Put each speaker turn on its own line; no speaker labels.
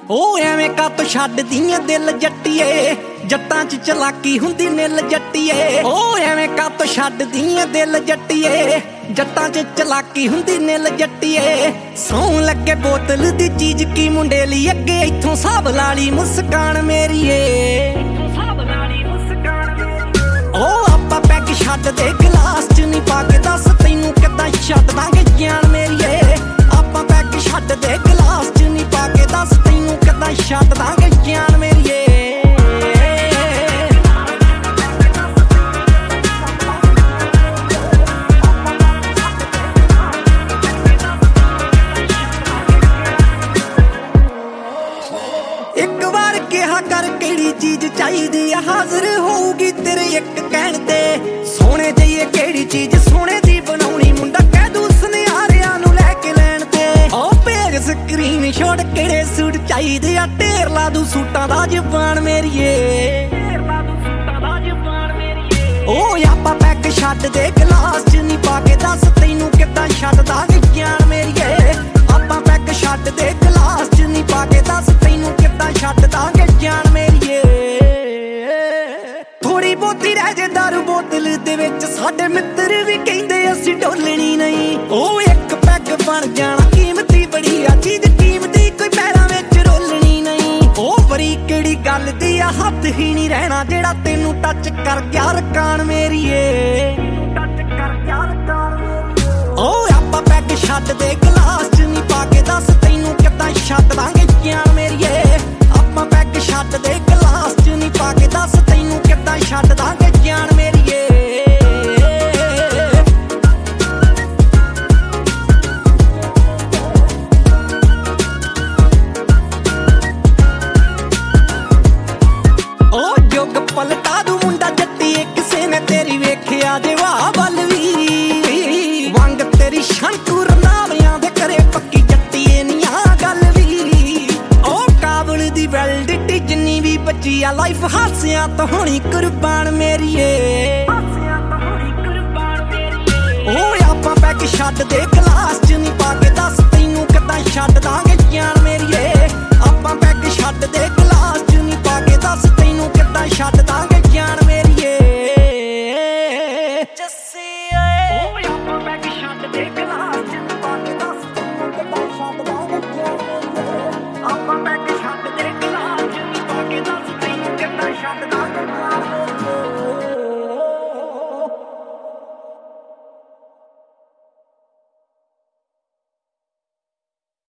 ਉਹ ਐਵੇਂ ਕਾਤੋਂ ਛੱਡਦੀਆਂ ਦਿਲ ਜੱਟੀਏ, ਜੱਟਾਂ 'ਚ ਚਲਾਕੀ ਹੁੰਦੀ ਨਿੱਲ ਜੱਟੀਏ। ਉਹ ਐਵੇਂ ਕਾਤੋਂ ਛੱਡਦੀਆਂ ਦਿਲ ਜੱਟੀਏ, ਜੱਟਾਂ 'ਚ ਚਲਾਕੀ ਹੁੰਦੀ ਨਿੱਲ ਜੱਟੀਏ। ਸੌਂ ਲੱਗੇ ਬੋਤਲ ਦੀ ਚੀਜ਼ ਕੀ ਮੁੰਡੇ ਲਈ ਅੱਗੇ, ਇੱਥੋਂ ਸਾਬ ਲਾਲੀ ਮੁਸਕਾਨ ਮੇਰੀਏ। ਉਹ ਆਪਾਂ ਪੈਗ ਛੱਡ ਦੇ ਗਲਾਸ 'ਚ ਨੀ ਪਾ ਕੇ, ਦੱਸ ਤੈਨੂੰ ਕਿੱਦਾਂ ਛੱਡ ਦਾਂਗੇ ਜਾਨ ਮੇਰੀਏ। ਆਪਾਂ ਪੈਗ ਛੱਡ ਦੇ ਗਲਾਸ 'ਚ ਨੀ ਪਾ ਕੇ, ਦੱਸ ਤੈਨੂੰ ਕਿੱਦਾਂ ਛੱਡ ਦਾਂਗੇ ਜਾਨ ਮੇਰੀਏ। ਇੱਕ ਵਾਰ ਕਿਹਾ ਕਰ ਕਿਹੜੀ ਚੀਜ਼ ਚਾਹੀਦੀ ਆ, ਹਾਜ਼ਰ ਹੋਊਗੀ ਤੇਰੇ ਇੱਕ ਕਹਿਣ ਤੇ। ਸੋਹਣੇ ਜਈਏ ਕਿਹੜੀ ਚੀਜ਼ ਸੋਹਣੇ ਦੀ ਬਣਾਉਣੀ, ਮੁੰਡਾ ਕਹਿ ਦੂ ਸੁਨਿਆਰਿਆਂ ਨੂੰ ਲੈ ਕੇ ਲੈਣ ਤੇ। ਉਹ ਭੇਜ ਸਕਰੀਨ ਸ਼ਾਟ ਕਿਹੜੇ ਸੂਟ ਚਾਹੀਦੇ ਆ, ਢੇਰ ਲਾ ਦੂ ਸੂਟਾਂ ਦਾ ਜ਼ਬਾਨ ਮੇਰੀਏ। ਉਹ ਆਪਾਂ ਪੈਗ ਛੱਡ ਦੇ ਗਲਾਸ 'ਚ ਨੀ ਪਾ ਕੇ, ਦੱਸ ਤੈਨੂੰ ਕਿੱਦਾਂ ਛੱਡ ਦਾਂਗੇ ਜਾਨ ਮੇਰੀਏ। ਆਪਾਂ ਪੈਗ ਛੱਡ ਦੇ ਗਲਾਸ 'ਚ ਨੀ ਪਾ ਕੇ, ਦੱਸ ਤੈਨੂੰ ਕਿੱਦਾਂ ਛੱਡ ਦਾਂਗੇ ਜਾਨ ਮੇਰੀਏ। ਥੋੜੀ ਬਹੁਤੀ ਰਹਿ ਜੇ ਦਾਰੂ ਬੋਤਲ ਦੇ ਵਿੱਚ, ਸਾਡੇ ਮਿੱਤਰ ਵੀ ਕਹਿੰਦੇ ਅਸੀਂ ਡੋਲਣੀ ਨਹੀਂ। ਉਹ ਇੱਕ ਪੈਗ ਬਣ ਜਾਣਾ ਕੀਮਤੀ ਬੜੀ ਆ ਚੀਜ਼, ਕੀਮਤੀ ਕੋਈ ਪੈਰਾਂ ਵਿੱਚ ਰੋਲਣੀ ਨਹੀਂ। ਉਹ ਬੜੀ ਕਿਹੜੀ ਗੱਲ ਦੀ ਆ, ਹੱਥ ਹੀ ਨਹੀਂ ਰਹਿਣਾ ਜਿਹੜਾ ਤੈਨੂੰ ਟੱਚ ਕਰ ਗਿਆ ਰਕਾਨ ਮੇਰੀਏ। ਉਹ ਆਪਾਂ ਪੈਗ ਛੱਡ ਦੇ ਗਲਾਸ 'ਚ ਨੀ ਪਾ ਕੇ, ਦੱਸ ਤੈਨੂੰ ਕਿੱਦਾਂ ਛੱਡ ਦਾਂਗੇ ਜਾਨ ਮੇਰੀਏ। ਆਪਾਂ ਪੈਗ ਛੱਡ ਦੇ ਗਲਾਸ 'ਚ ਨੀ ਪਾ ਕੇ, ਦੱਸ ਤੈਨੂੰ ਕਿੱਦਾਂ ਛੱਡ ਦਾਂਗੇ ਜਾਨ ਮੇਰੀਏ। ਉਹ ਜੁਗ ਪਲਟਾ ਦੂ ਮੁੰਡਾ ਜੱਟੀਏ, ਕਿਸੇ ਨੇ ਤੇਰੀ ਵੇਖਿਆ ਜੇ ਵਾਹ ਵੱਲ ਵੀ। ਵੰਗ ਤੇਰੀ ਸ਼ੰਕੂ ਰੰਧਾਵਿਆਂ ਦੇ ਘਰੇ ਪੱਕੀ ਜੱਟੀਏ ਨੀਆਂ ਗੱਲ ਵੀ। ਉਹ ਕਾਬਲ ਦੀ ਵੈਲਿਡਿਟੀ ਜਿੰਨੀ ਵੀ ਬੱਚੀ ਆ, ਲਾਈਫ ਹਾਸਿਆਂ ਤੋਂ ਹੋਣੀ ਕੁਰਬਾਨ ਮੇਰੀਏ। ਉਹ ਆਪਾਂ ਪੈਗ ਛੱਡ ਦੇ ਗਲਾਸ 'ਚ ਨੀ ਪਾ ਕੇ, ਦੱਸ ਤੈਨੂੰ ਕਿੱਦਾਂ ਛੱਡ ਦਾਂਗੇ ਜਾਨ ਮੇਰੀਏ। ਆਪਾਂ ਪੈਗ ਛੱਡ ਦੇ ਗਲਾਸ 'ਚ ਨੀ ਪਾ ਕੇ, ਦੱਸ